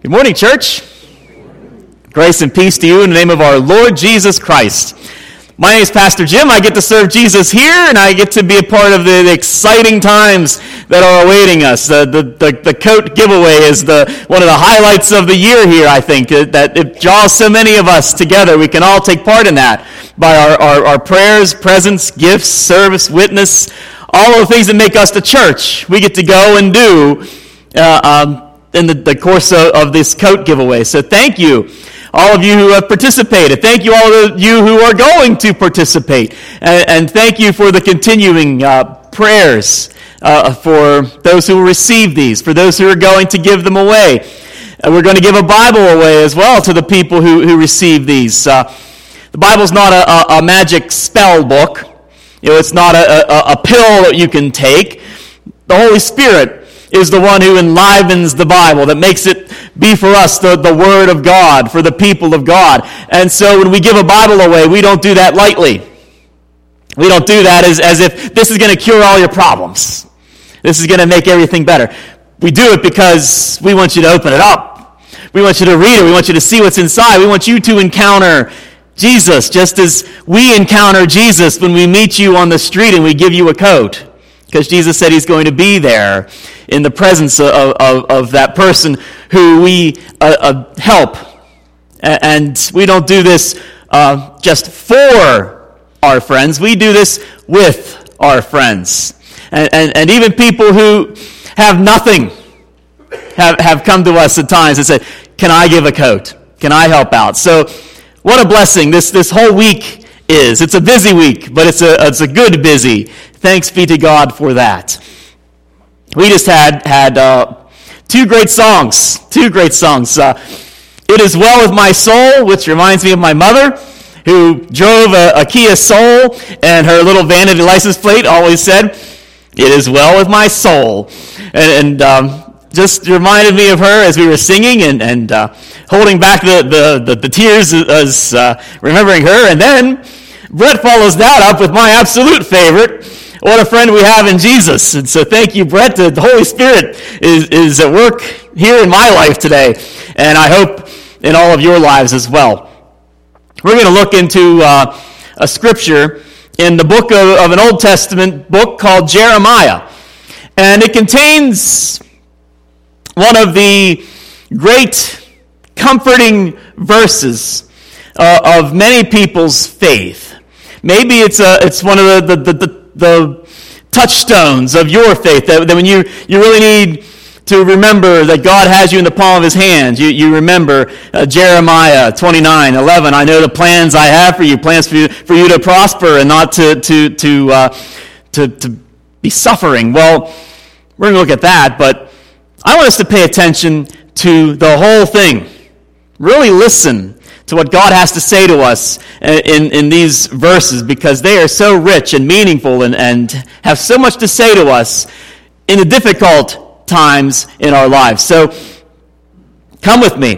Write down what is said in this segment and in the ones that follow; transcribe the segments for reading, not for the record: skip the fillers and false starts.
Good morning, church. Grace and peace to you in the name of our Lord Jesus Christ. My name is Pastor Jim. I get to serve Jesus here, and I get to be a part of the exciting times that are awaiting us. The coat giveaway is one of the highlights of the year here, I think, that it draws so many of us together. We can all take part in that by our prayers, presence, gifts, service, witness, all of the things that make us the church. We get to go and do in the course of this coat giveaway. So thank you, all of you who have participated. Thank you, all of you who are going to participate. And thank you for the continuing prayers for those who will receive these, for those who are going to give them away. We're going to give a Bible away as well to the people who receive these. The Bible's not a magic spell book. It's not a pill that you can take. The Holy Spirit is the one who enlivens the Bible, that makes it be for us the Word of God, for the people of God. And so when we give a Bible away, we don't do that lightly. We don't do that as if this is going to cure all your problems. This is going to make everything better. We do it because we want you to open it up. We want you to read it. We want you to see what's inside. We want you to encounter Jesus, just as we encounter Jesus when we meet you on the street and we give you a coat. Because Jesus said he's going to be there in the presence of that person who we help. And we don't do this just for our friends. We do this with our friends. And even people who have nothing have come to us at times and said, can I give a coat? Can I help out? So what a blessing this whole week is. It's a busy week, but it's a good busy. Thanks be to God for that. We just had two great songs. It Is Well With My Soul, which reminds me of my mother, who drove a Kia Soul, and her little vanity license plate always said, "It is well with my soul." And just reminded me of her as we were singing and holding back the tears as remembering her. And then Brett follows that up with my absolute favorite, what a friend we have in Jesus. And so thank you, Brett. The Holy Spirit is at work here in my life today, and I hope in all of your lives as well. We're going to look into a scripture in the book of an Old Testament book called Jeremiah. And it contains one of the great comforting verses of many people's faith. Maybe it's one of the touchstones of your faith that when you really need to remember that God has you in the palm of his hands. You remember Jeremiah 29:11. I know the plans I have for you, plans for you to prosper and not to be suffering. Well, we're going to look at that, but I want us to pay attention to the whole thing. Really listen to what God has to say to us in these verses, because they are so rich and meaningful and have so much to say to us in the difficult times in our lives. So come with me.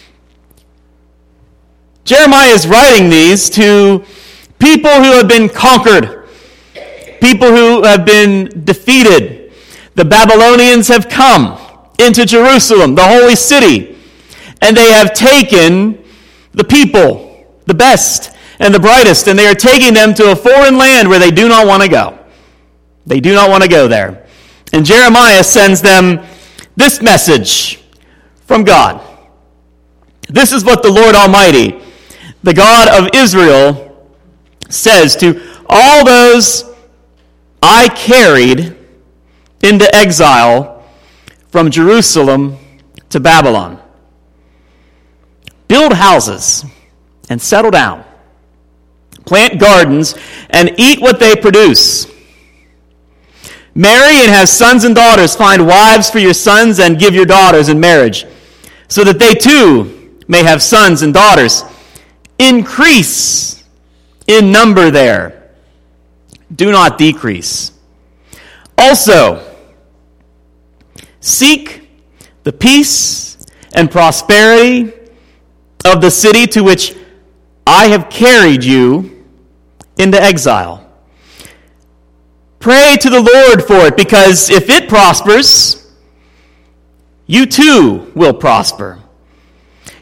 Jeremiah is writing these to people who have been conquered, people who have been defeated. The Babylonians have come into Jerusalem, the holy city, and they have taken the people, the best and the brightest, and they are taking them to a foreign land where they do not want to go. They do not want to go there. And Jeremiah sends them this message from God. This is what the Lord Almighty, the God of Israel, says to all those I carried into exile from Jerusalem to Babylon. Build houses and settle down. Plant gardens and eat what they produce. Marry and have sons and daughters. Find wives for your sons and give your daughters in marriage, so that they too may have sons and daughters. Increase in number there. Do not decrease. Also, seek the peace and prosperity of the city to which I have carried you into exile. Pray to the Lord for it, because if it prospers, you too will prosper.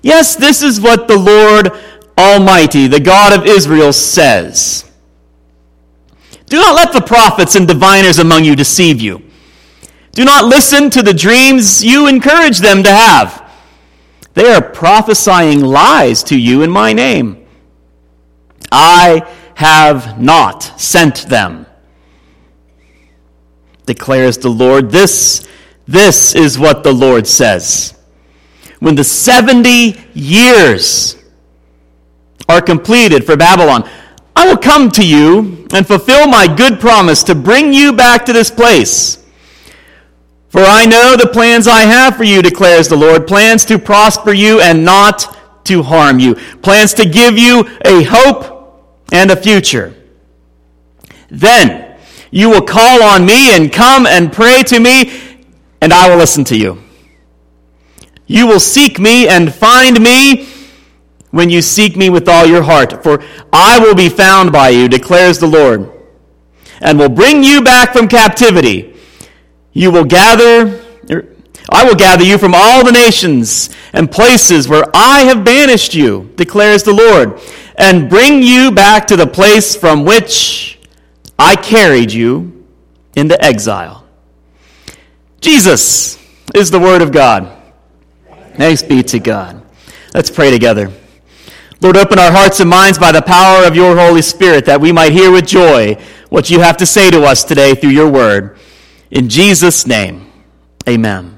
Yes, this is what the Lord Almighty, the God of Israel, says. Do not let the prophets and diviners among you deceive you. Do not listen to the dreams you encourage them to have. They are prophesying lies to you in my name. I have not sent them, declares the Lord. This is what the Lord says. When the 70 years are completed for Babylon, I will come to you and fulfill my good promise to bring you back to this place. For I know the plans I have for you, declares the Lord, plans to prosper you and not to harm you, plans to give you a hope and a future. Then you will call on me and come and pray to me, and I will listen to you. You will seek me and find me when you seek me with all your heart, for I will be found by you, declares the Lord, and will bring you back from captivity. I will gather you from all the nations and places where I have banished you, declares the Lord, and bring you back to the place from which I carried you into exile. Jesus is the Word of God. Thanks be to God. Let's pray together. Lord, open our hearts and minds by the power of your Holy Spirit that we might hear with joy what you have to say to us today through your word. In Jesus' name, amen.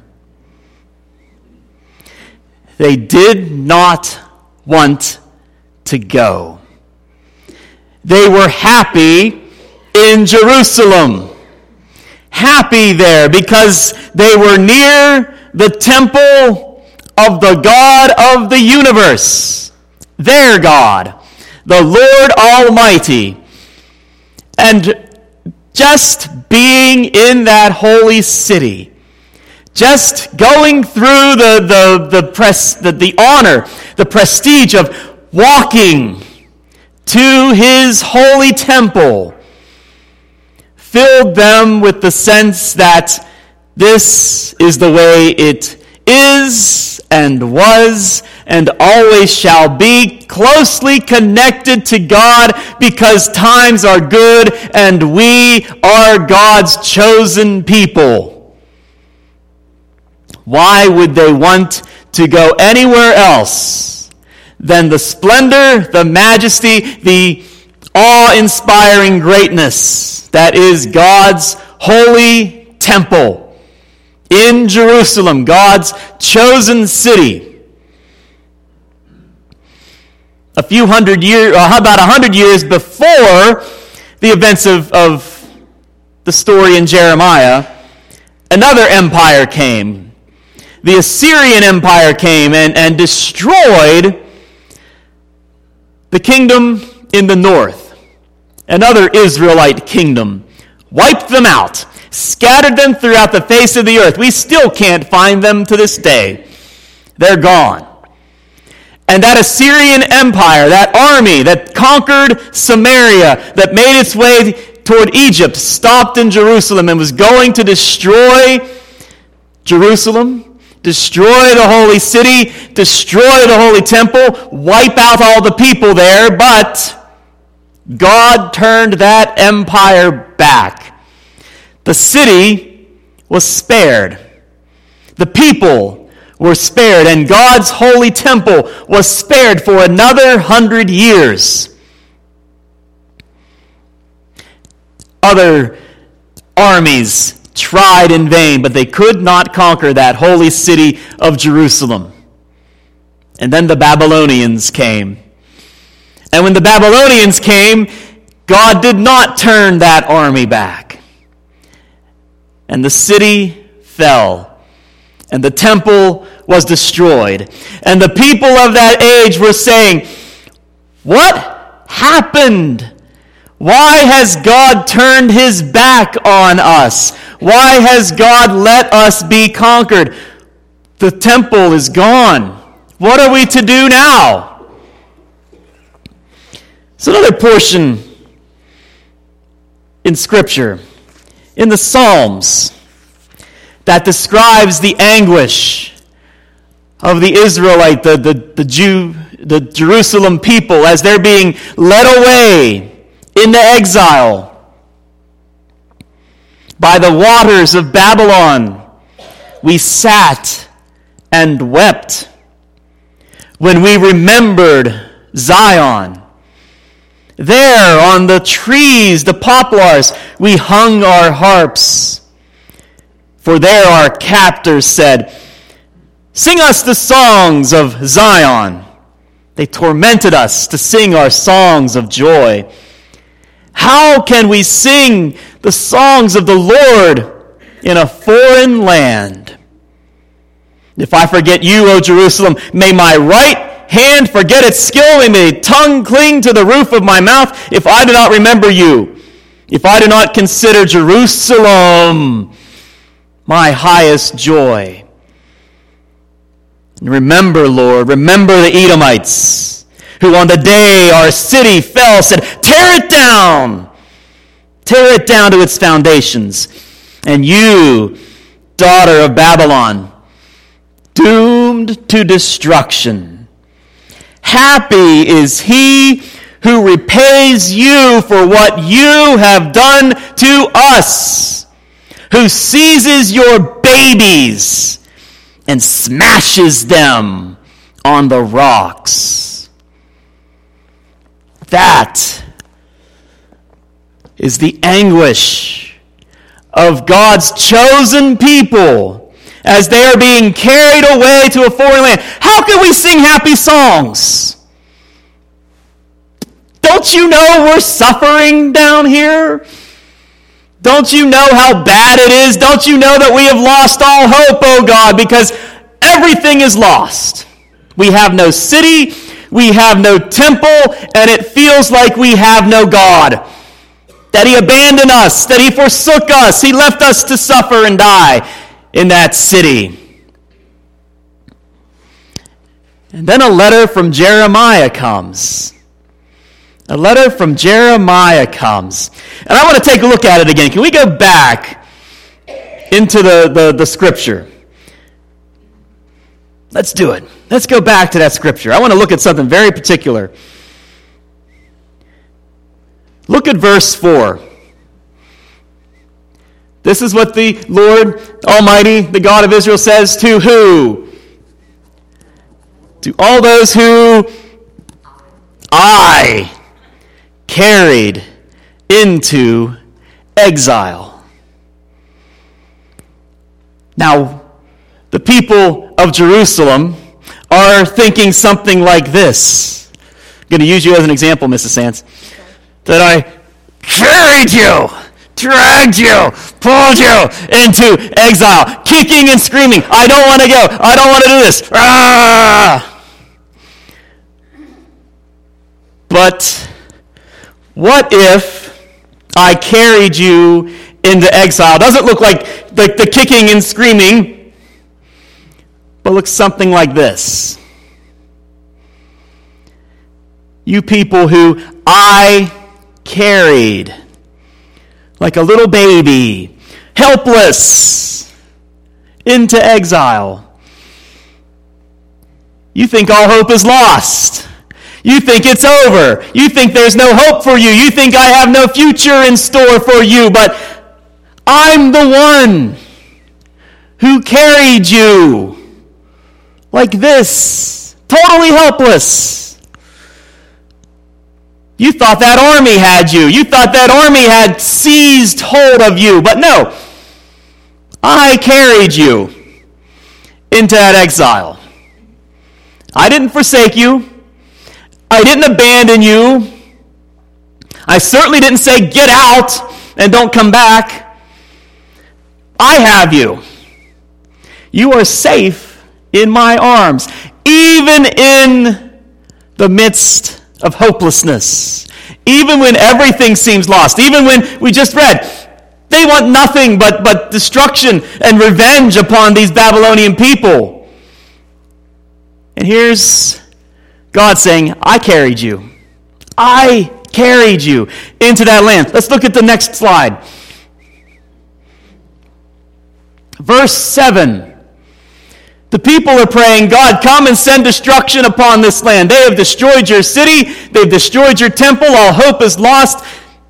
They did not want to go. They were happy in Jerusalem. Happy there because they were near the temple of the God of the universe, their God, the Lord Almighty. And just being in that holy city, just going through the honor, the prestige of walking to his holy temple, filled them with the sense that this is the way it is and was and always shall be, closely connected to God because times are good and we are God's chosen people. Why would they want to go anywhere else than the splendor, the majesty, the awe-inspiring greatness that is God's holy temple in Jerusalem, God's chosen city? About 100 years before the events of the story in Jeremiah, another empire came. The Assyrian Empire came and destroyed the kingdom in the north. Another Israelite kingdom. Wiped them out. Scattered them throughout the face of the earth. We still can't find them to this day. They're gone. And that Assyrian Empire, that army that conquered Samaria, that made its way toward Egypt, stopped in Jerusalem and was going to destroy Jerusalem, destroy the holy city, destroy the holy temple, wipe out all the people there, but God turned that empire back. The city was spared. The people were spared, and God's holy temple was spared for another 100 years. Other armies tried in vain, but they could not conquer that holy city of Jerusalem. And then the Babylonians came. And when the Babylonians came, God did not turn that army back. And the city fell. And the temple was destroyed. And the people of that age were saying, "What happened? Why has God turned his back on us? Why has God let us be conquered? The temple is gone. What are we to do now?" It's another portion in Scripture, in the Psalms, that describes the anguish of the Israelite, the Jerusalem people, as they're being led away into exile by the waters of Babylon, we sat and wept when we remembered Zion. There on the trees, the poplars, we hung our harps. For there our captors said, "Sing us the songs of Zion." They tormented us to sing our songs of joy. How can we sing the songs of the Lord in a foreign land? If I forget you, O Jerusalem, may my right hand forget its skill, and may tongue cling to the roof of my mouth, if I do not remember you, if I do not consider Jerusalem my highest joy. And remember, Lord, remember the Edomites, who on the day our city fell said, tear it down to its foundations. And you, daughter of Babylon, doomed to destruction. Happy is he who repays you for what you have done to us, who seizes your babies and smashes them on the rocks. That is the anguish of God's chosen people as they are being carried away to a foreign land. How can we sing happy songs? Don't you know we're suffering down here? Don't you know how bad it is? Don't you know that we have lost all hope, oh God, because everything is lost. We have no city, we have no temple, and it feels like we have no God. That he abandoned us, that he forsook us, he left us to suffer and die in that city. And then a letter from Jeremiah comes. A letter from Jeremiah comes. And I want to take a look at it again. Can we go back into the scripture? Let's do it. Let's go back to that scripture. I want to look at something very particular. Look at verse 4. This is what the Lord Almighty, the God of Israel, says to who? To all those who I carried into exile. Now, the people of Jerusalem are thinking something like this. I'm going to use you as an example, Mrs. Sands. That I carried you, dragged you, pulled you into exile, kicking and screaming. I don't want to go. I don't want to do this. Ah! But what if I carried you into exile? Doesn't look like the kicking and screaming, but looks something like this. You people who I carried like a little baby, helpless, into exile. You think all hope is lost. You think it's over. You think there's no hope for you. You think I have no future in store for you. But I'm the one who carried you like this, totally helpless. You thought that army had you. You thought that army had seized hold of you. But no, I carried you into that exile. I didn't forsake you. I didn't abandon you. I certainly didn't say, get out and don't come back. I have you. You are safe in my arms, even in the midst of hopelessness, even when everything seems lost, even when we just read, they want nothing but destruction and revenge upon these Babylonian people. And here's God saying, I carried you. I carried you into that land. Let's look at the next slide. Verse 7 The people are praying, God, come and send destruction upon this land. They have destroyed your city. They've destroyed your temple. All hope is lost.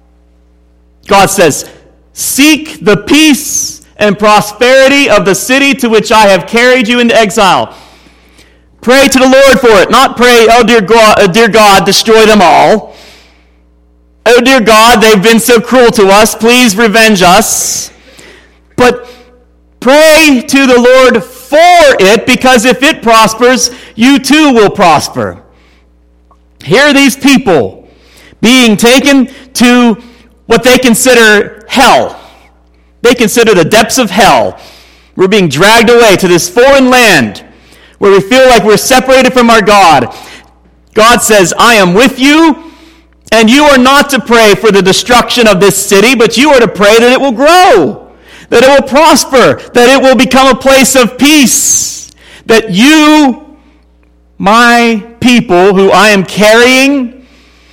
God says, seek the peace and prosperity of the city to which I have carried you into exile. Pray to the Lord for it. Not pray, oh dear God, destroy them all. Oh dear God, they've been so cruel to us. Please revenge us. But pray to the Lord for it, because if it prospers, you too will prosper. Here are these people being taken to what they consider hell. They consider the depths of hell. We're being dragged away to this foreign land where we feel like we're separated from our God. God says, I am with you, and you are not to pray for the destruction of this city, but you are to pray that it will grow, that it will prosper, that it will become a place of peace, that you, my people who I am carrying,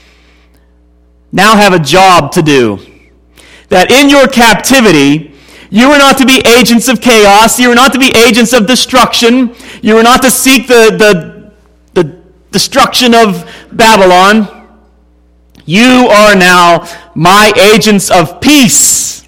now have a job to do. That in your captivity, you are not to be agents of chaos, you are not to be agents of destruction, you are not to seek the destruction of Babylon. You are now my agents of peace,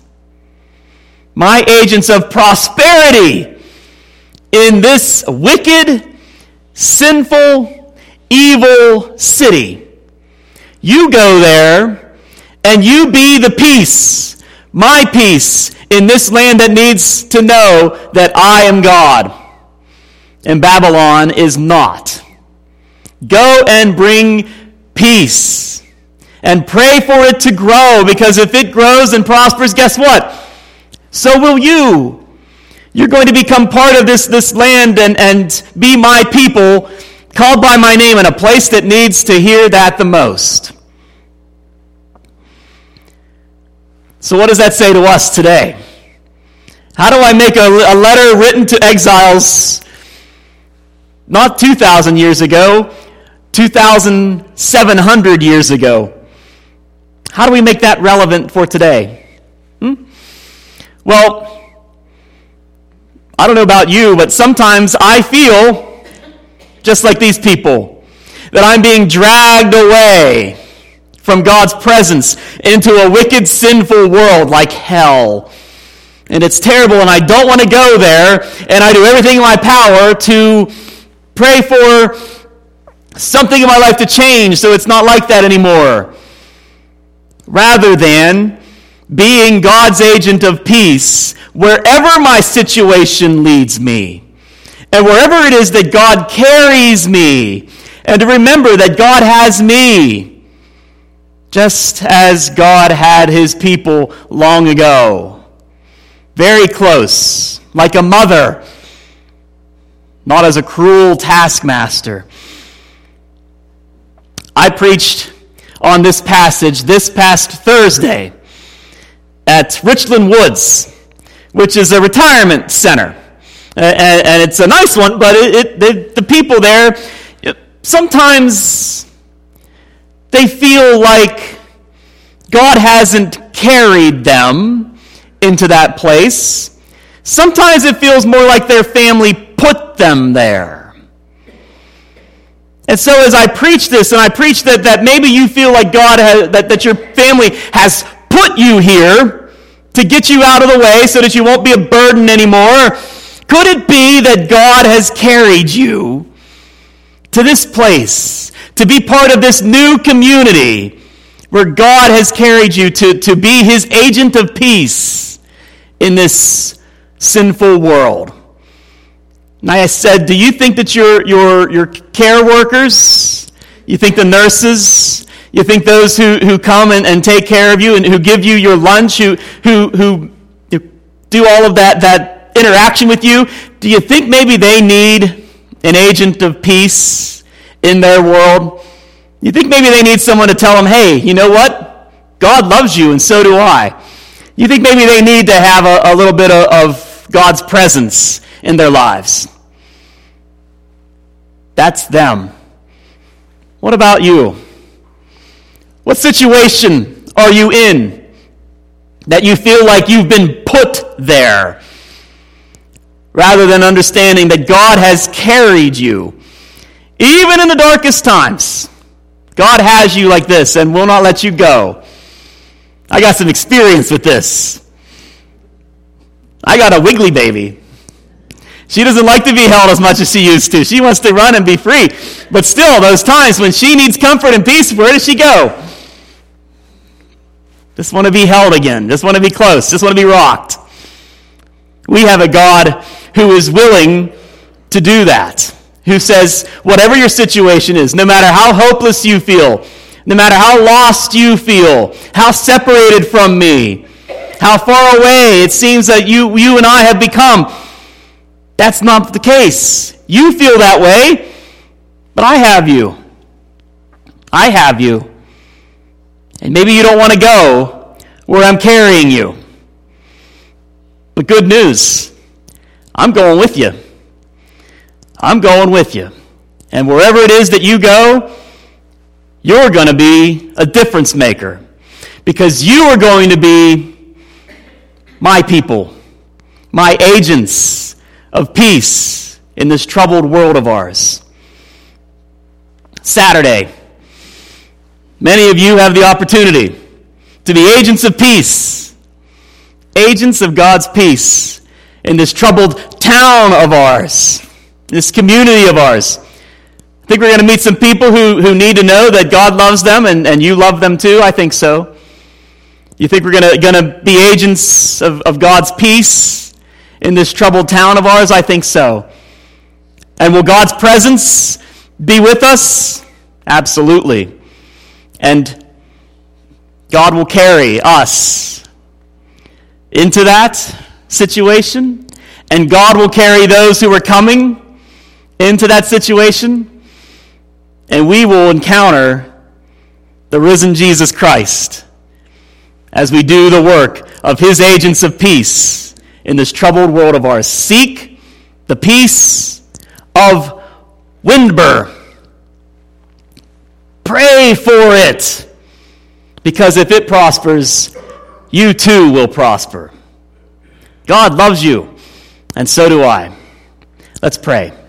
my agents of prosperity in this wicked, sinful, evil city. You go there and you be the peace, my peace, in this land that needs to know that I am God and Babylon is not. Go and bring peace and pray for it to grow, because if it grows and prospers, guess what? So will you. You're going to become part of this land and be my people, called by my name in a place that needs to hear that the most. So what does that say to us today? How do I make a letter written to exiles not 2,000 years ago, 2,700 years ago? How do we make that relevant for today? Well, I don't know about you, but sometimes I feel, just like these people, that I'm being dragged away from God's presence into a wicked, sinful world like hell. And it's terrible, and I don't want to go there, and I do everything in my power to pray for something in my life to change so it's not like that anymore. Rather than being God's agent of peace wherever my situation leads me, and wherever it is that God carries me, and to remember that God has me, just as God had his people long ago. Very close, like a mother, not as a cruel taskmaster. I preached on this passage this past Thursday at Richland Woods, which is a retirement center. And it's a nice one, but the people there, sometimes they feel like God hasn't carried them into that place. Sometimes it feels more like their family put them there. And so as I preach this, and I preach that maybe you feel like God has, that your family has put you here to get you out of the way so that you won't be a burden anymore, could it be that God has carried you to this place, to be part of this new community where God has carried you to be his agent of peace in this sinful world? And I said, do you think that your care workers, you think the nurses, you think those who come and take care of you and who give you your lunch, who do all of that interaction with you, do you think maybe they need an agent of peace in their world? You think maybe they need someone to tell them, hey, you know what? God loves you and so do I. You think maybe they need to have a little bit of God's presence in their lives? That's them. What about you? What situation are you in that you feel like you've been put there? rather than understanding that God has carried you. Even in the darkest times, God has you like this and will not let you go. I got some experience with this. I got a wiggly baby. She doesn't like to be held as much as she used to. She wants to run and be free. But still, those times when she needs comfort and peace, where does she go? Just want to be held again. Just want to be close. Just want to be rocked. We have a God who is willing to do that. Who says, whatever your situation is, no matter how hopeless you feel, no matter how lost you feel, how separated from me, how far away it seems that you and I have become, that's not the case. You feel that way, but I have you. I have you. And maybe you don't want to go where I'm carrying you. But good news, I'm going with you. I'm going with you. And wherever it is that you go, you're going to be a difference maker. Because you are going to be my people, my agents of peace in this troubled world of ours. Saturday, many of you have the opportunity to be agents of peace, agents of God's peace in this troubled town of ours, this community of ours. I think we're going to meet some people who need to know that God loves them and you love them too. I think so. You think we're going to be agents of God's peace in this troubled town of ours? I think so. And will God's presence be with us? Absolutely. And God will carry us into that situation. And God will carry those who are coming into that situation. And we will encounter the risen Jesus Christ as we do the work of his agents of peace in this troubled world of ours. Seek the peace of Windber. Pray for it, because if it prospers, you too will prosper. God loves you, and so do I. Let's pray.